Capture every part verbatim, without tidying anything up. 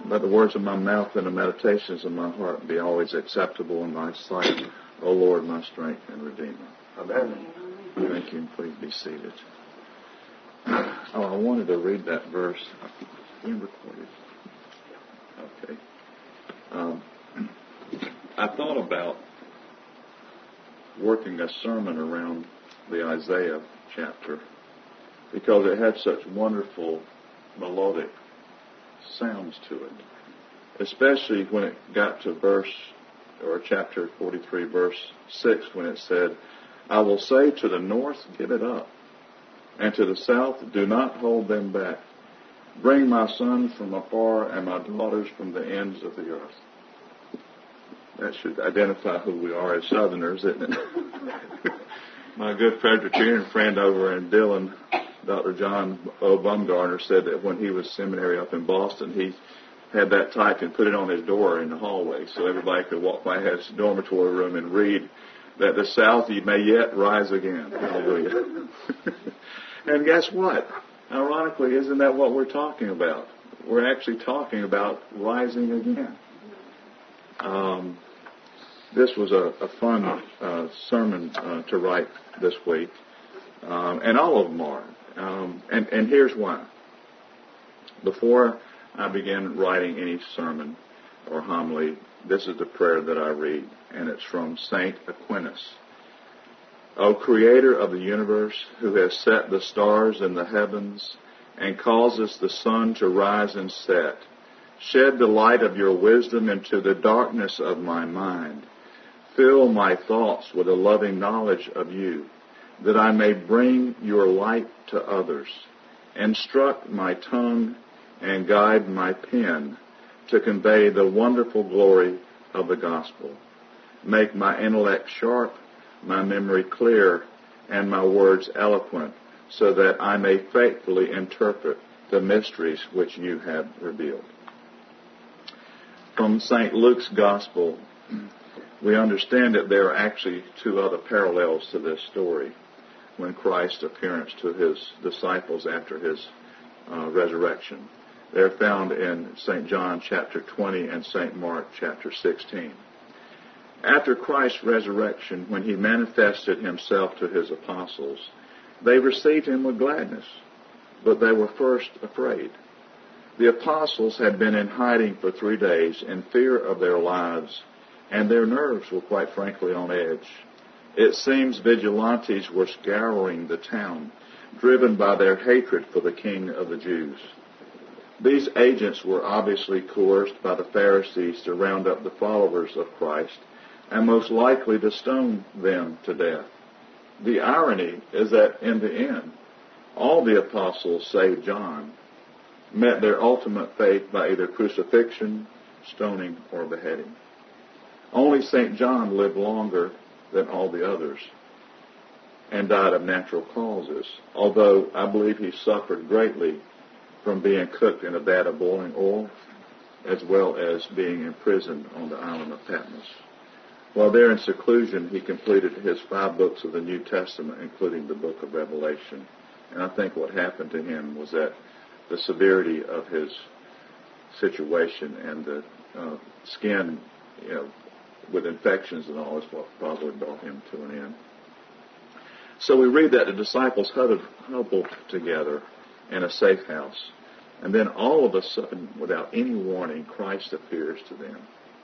Let the words of my mouth and the meditations of my heart be always acceptable in thy sight, O Lord, my strength and redeemer. Amen. Thank you, and please be seated. Oh, I wanted to read that verse. We recorded. Okay. Um, I thought about working a sermon around the Isaiah chapter because it had such wonderful melodic sounds to it, especially when it got to verse, or chapter forty-three, verse six, when it said, I will say to the north, give it up, and to the south, do not hold them back. Bring my sons from afar and my daughters from the ends of the earth. That should identify who we are as Southerners, isn't it? My good Presbyterian friend over in Dillon, Doctor John O. Bumgarner, said that when he was seminary up in Boston, he had that typed and put it on his door in the hallway so everybody could walk by his dormitory room and read that the South may yet rise again. Hallelujah. And guess what? Ironically, isn't that what we're talking about? We're actually talking about rising again. Um, this was a, a fun uh, sermon uh, to write this week, um, and all of them are. Um, and, and here's why. Before I begin writing any sermon or homily, this is the prayer that I read, and it's from Saint Aquinas. O Creator of the universe, who has set the stars in the heavens and causes the sun to rise and set, shed the light of your wisdom into the darkness of my mind. Fill my thoughts with a loving knowledge of you, that I may bring your light to others. Instruct my tongue and guide my pen to convey the wonderful glory of the gospel. Make my intellect sharp, my memory clear, and my words eloquent, so that I may faithfully interpret the mysteries which you have revealed. From Saint Luke's Gospel, we understand that there are actually two other parallels to this story when Christ's appearance to his disciples after his uh, resurrection. They're found in Saint John chapter twenty and Saint Mark chapter sixteen. After Christ's resurrection, when he manifested himself to his apostles, they received him with gladness, but they were first afraid. The apostles had been in hiding for three days in fear of their lives, and their nerves were quite frankly on edge. It seems vigilantes were scouring the town, driven by their hatred for the King of the Jews. These agents were obviously coerced by the Pharisees to round up the followers of Christ and most likely to stone them to death. The irony is that in the end, all the apostles, save John, met their ultimate fate by either crucifixion, stoning, or beheading. Only Saint John lived longer than all the others and died of natural causes, although I believe he suffered greatly from being cooked in a vat of boiling oil, as well as being imprisoned on the island of Patmos. While there in seclusion, he completed his five books of the New Testament, including the book of Revelation. And I think what happened to him was that the severity of his situation and the uh, skin, you know, with infections and all is what probably brought him to an end. So we read that the disciples huddled, huddled together in a safe house. And then all of a sudden, without any warning, Christ appears to them.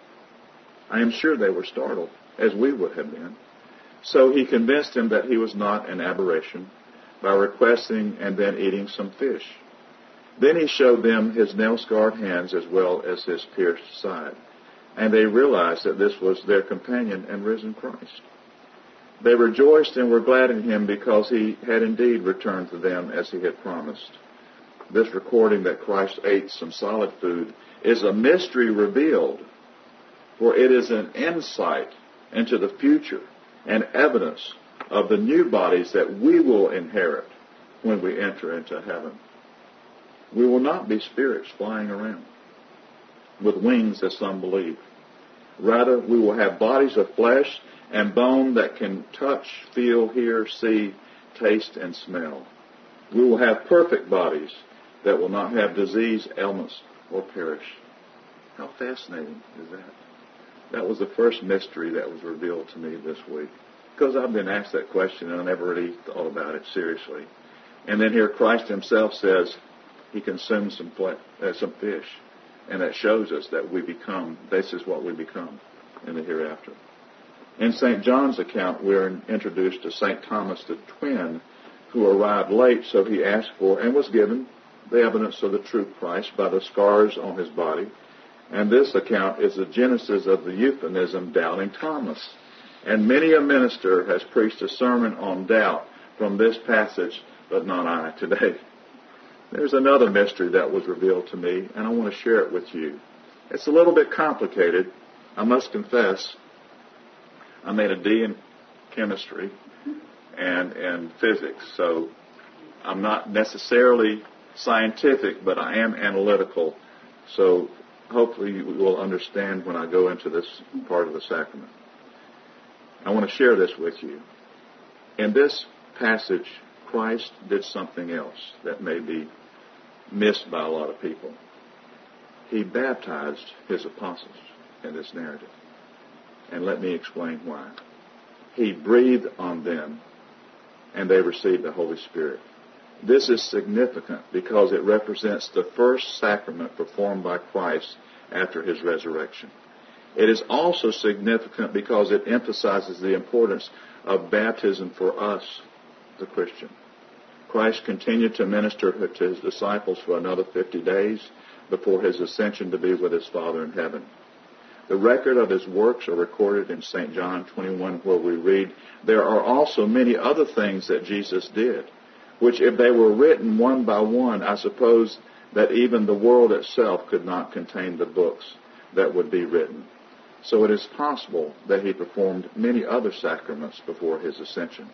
I am sure they were startled, as we would have been. So he convinced them that he was not an aberration by requesting and then eating some fish. Then he showed them his nail-scarred hands as well as his pierced side. And they realized that this was their companion and risen Christ. They rejoiced and were glad in him because he had indeed returned to them as he had promised. This recording that Christ ate some solid food is a mystery revealed, for it is an insight into the future and evidence of the new bodies that we will inherit when we enter into heaven. We will not be spirits flying around with wings, as some believe. Rather, we will have bodies of flesh and bone that can touch, feel, hear, see, taste, and smell. We will have perfect bodies that will not have disease, ailments, or perish. How fascinating is that? That was the first mystery that was revealed to me this week. Because I've been asked that question and I never really thought about it seriously. And then here Christ himself says he consumed some, uh, some fish. And that shows us that we become, this is what we become in the hereafter. In Saint John's account, we're introduced to Saint Thomas the twin, who arrived late, so he asked for and was given the evidence of the true Christ by the scars on his body. And this account is the genesis of the euphemism Doubting Thomas. And many a minister has preached a sermon on doubt from this passage, but not I today. There's another mystery that was revealed to me, and I want to share it with you. It's a little bit complicated, I must confess. I made a D in chemistry and in physics, so I'm not necessarily scientific, but I am analytical. So hopefully you will understand when I go into this part of the sacrament. I want to share this with you. In this passage, Christ did something else that may be missed by a lot of people. He baptized his apostles in this narrative. And let me explain why. He breathed on them, and they received the Holy Spirit. This is significant because it represents the first sacrament performed by Christ after his resurrection. It is also significant because it emphasizes the importance of baptism for us, the Christian. Christ continued to minister to his disciples for another fifty days before his ascension to be with his Father in heaven. The record of his works are recorded in Saint John twenty-one, where we read, "There are also many other things that Jesus did, which if they were written one by one, I suppose that even the world itself could not contain the books that would be written." So it is possible that he performed many other sacraments before his ascension.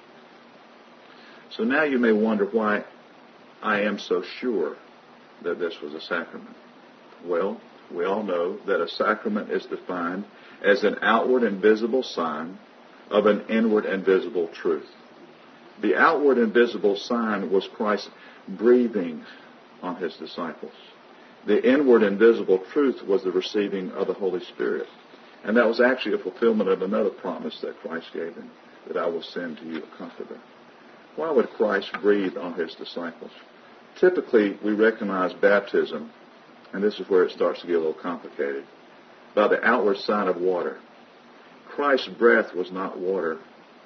So now you may wonder why I am so sure that this was a sacrament. Well, we all know that a sacrament is defined as an outward and visible sign of an inward and visible truth. The outward and visible sign was Christ breathing on his disciples. The inward and visible truth was the receiving of the Holy Spirit. And that was actually a fulfillment of another promise that Christ gave him, that I will send to you a comforter. Why would Christ breathe on his disciples? Typically, we recognize baptism, and this is where it starts to get a little complicated, by the outward sign of water. Christ's breath was not water.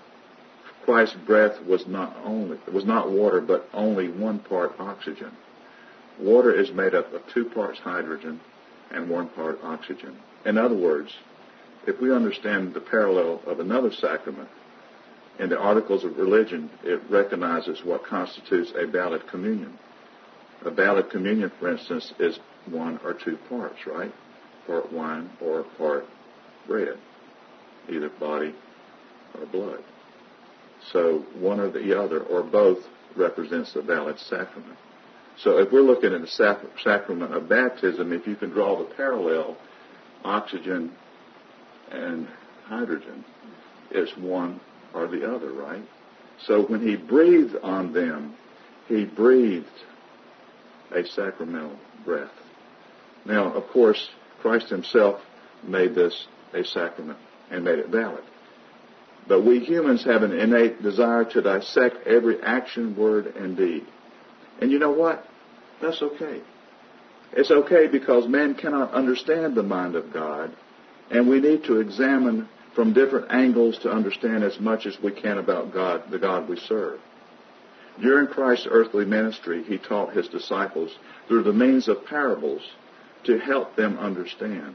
Christ's breath was not only was not water, but only one part oxygen. Water is made up of two parts hydrogen and one part oxygen. In other words, if we understand the parallel of another sacrament, in the Articles of Religion, it recognizes what constitutes a valid communion. A valid communion, for instance, is one or two parts, right? Part wine or part bread, either body or blood. So one or the other, or both, represents a valid sacrament. So if we're looking at the sac- sacrament of baptism, if you can draw the parallel, oxygen and hydrogen is one or the other, right? So when he breathed on them, he breathed a sacramental breath. Now, of course, Christ himself made this a sacrament and made it valid. But we humans have an innate desire to dissect every action, word, and deed. And you know what? That's okay. It's okay because man cannot understand the mind of God, and we need to examine from different angles to understand as much as we can about God, the God we serve. During Christ's earthly ministry, he taught his disciples through the means of parables to help them understand.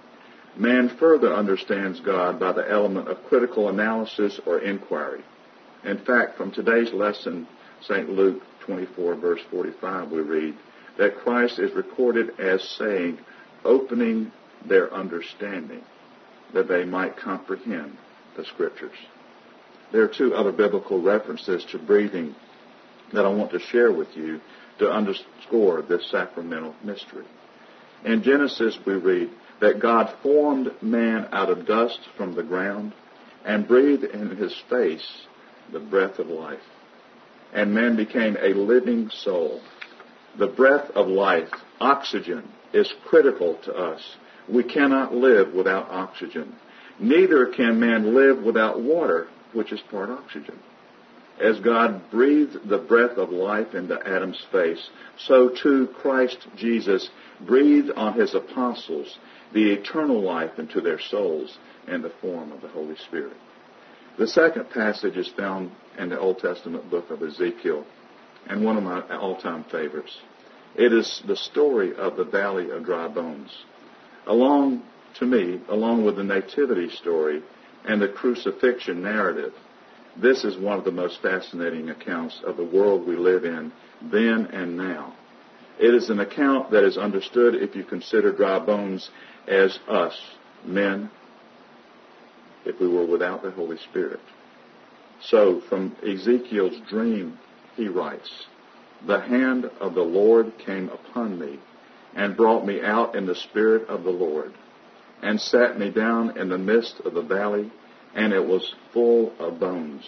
Man further understands God by the element of critical analysis or inquiry. In fact, from today's lesson, Saint Luke twenty-four, verse forty-five, we read that Christ is recorded as saying, opening their understanding, that they might comprehend the Scriptures. There are two other biblical references to breathing that I want to share with you to underscore this sacramental mystery. In Genesis, we read that God formed man out of dust from the ground and breathed in his face the breath of life. And man became a living soul. The breath of life, oxygen, is critical to us We cannot live without oxygen. Neither can man live without water, which is part oxygen. As God breathed the breath of life into Adam's face, so too Christ Jesus breathed on his apostles the eternal life into their souls in the form of the Holy Spirit. The second passage is found in the Old Testament book of Ezekiel, and one of my all-time favorites. It is the story of the Valley of Dry Bones. Along, to me, along with the Nativity story and the crucifixion narrative, this is one of the most fascinating accounts of the world we live in then and now. It is an account that is understood if you consider dry bones as us, men, if we were without the Holy Spirit. So, from Ezekiel's dream, he writes, "The hand of the Lord came upon me, and brought me out in the spirit of the Lord, and sat me down in the midst of the valley, and it was full of bones."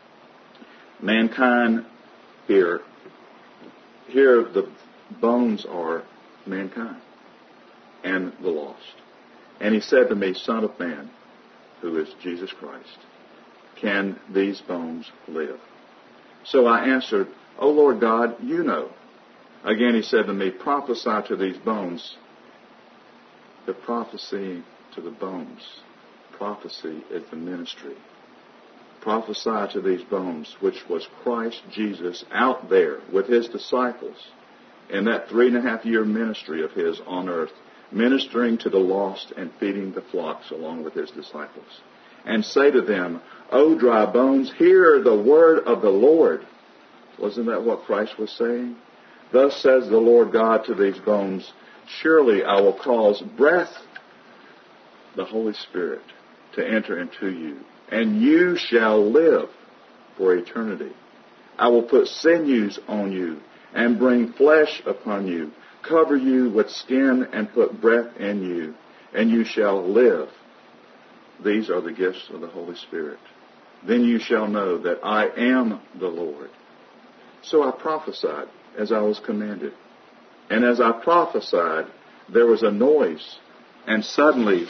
Mankind here, here the bones are mankind and the lost. And he said to me, "Son of man," who is Jesus Christ, "can these bones live?" So I answered, "O Lord God, you know." Again he said to me, "Prophesy to these bones." The prophecy to the bones. Prophecy is the ministry. Prophesy to these bones, which was Christ Jesus out there with his disciples in that three and a half year ministry of his on earth, ministering to the lost and feeding the flocks along with his disciples. And say to them, "O dry bones, hear the word of the Lord." Wasn't that what Christ was saying? "Thus says the Lord God to these bones, surely I will cause breath," the Holy Spirit, "to enter into you, and you shall live for eternity. I will put sinews on you, and bring flesh upon you, cover you with skin, and put breath in you, and you shall live." These are the gifts of the Holy Spirit. "Then you shall know that I am the Lord." So I prophesied as I was commanded. And as I prophesied, there was a noise, and suddenly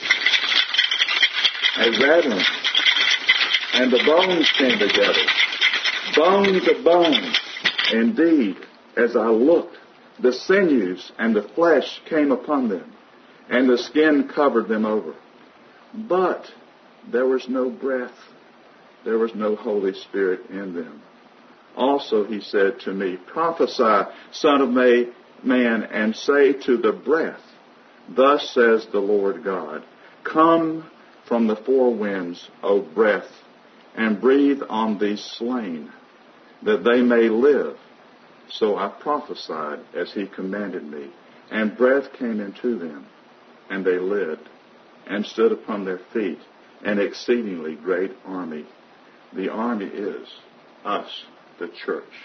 a rattling, and the bones came together. Bones of bones. Indeed, as I looked, the sinews and the flesh came upon them, and the skin covered them over. But there was no breath. There was no Holy Spirit in them. Also he said to me, "Prophesy, Son of Man, and say to the breath, Thus says the Lord God, Come from the four winds, O breath, and breathe on these slain, that they may live." So I prophesied as he commanded me, and breath came into them, and they lived, and stood upon their feet, an exceedingly great army. The army is us, the church,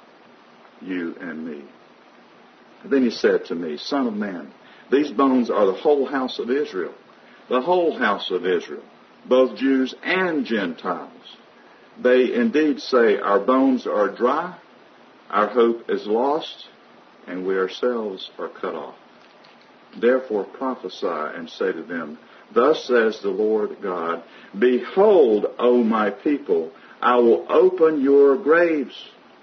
you and me. Then he said to me, "Son of man, these bones are the whole house of Israel." The whole house of Israel, both Jews and Gentiles. They indeed say, "Our bones are dry, our hope is lost, and we ourselves are cut off." Therefore prophesy and say to them, "Thus says the Lord God, Behold, O my people, I will open your graves."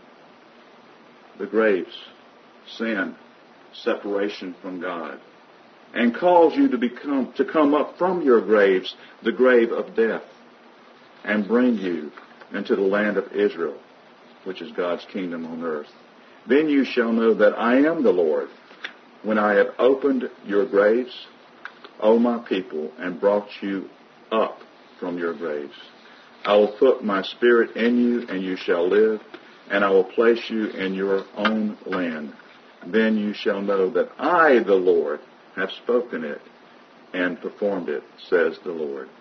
The graves, sin, separation from God, and cause you to become to come up from your graves, the grave of death, and bring you into the land of Israel, which is God's kingdom on earth. Then you shall know that I am the Lord, when I have opened your graves, O my people, and brought you up from your graves. I will put my spirit in you, and you shall live, and I will place you in your own land. Then you shall know that I, the Lord, have spoken it and performed it, says the Lord.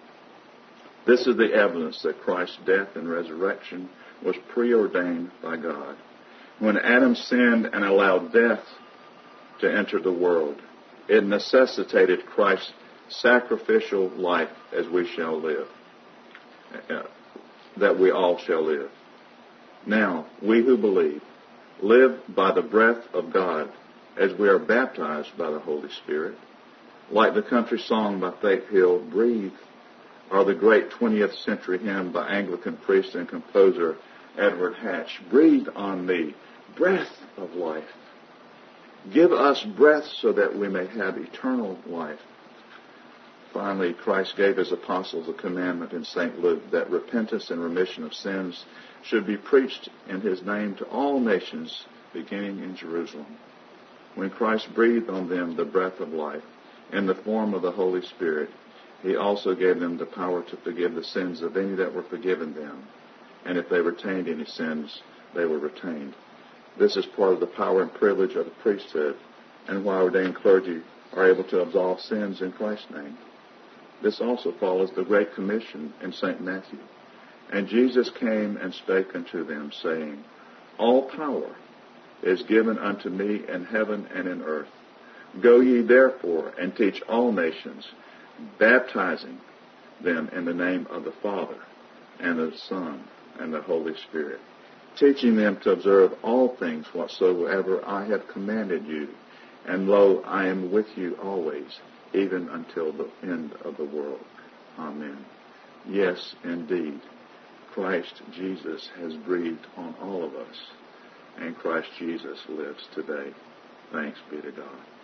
This is the evidence that Christ's death and resurrection was preordained by God. When Adam sinned and allowed death to enter the world, it necessitated Christ's sacrificial life as we shall live, uh, that we all shall live. Now, we who believe live by the breath of God as we are baptized by the Holy Spirit. Like the country song by Faith Hill, Breathe, or the great twentieth century hymn by Anglican priest and composer Edward Hatch, Breathe on me, breath of life. Give us breath so that we may have eternal life. Finally, Christ gave his apostles a commandment in Saint Luke that repentance and remission of sins should be preached in his name to all nations, beginning in Jerusalem. When Christ breathed on them the breath of life in the form of the Holy Spirit, he also gave them the power to forgive the sins of any that were forgiven them. And if they retained any sins, they were retained. This is part of the power and privilege of the priesthood, and why ordained clergy are able to absolve sins in Christ's name. This also follows the Great Commission in Saint Matthew. And Jesus came and spake unto them, saying, All power is given unto me in heaven and in earth. Go ye therefore and teach all nations, baptizing them in the name of the Father and of the Son and the Holy Spirit, teaching them to observe all things whatsoever I have commanded you. And lo, I am with you always, even until the end of the world. Amen. Yes, indeed, Christ Jesus has breathed on all of us, and Christ Jesus lives today. Thanks be to God.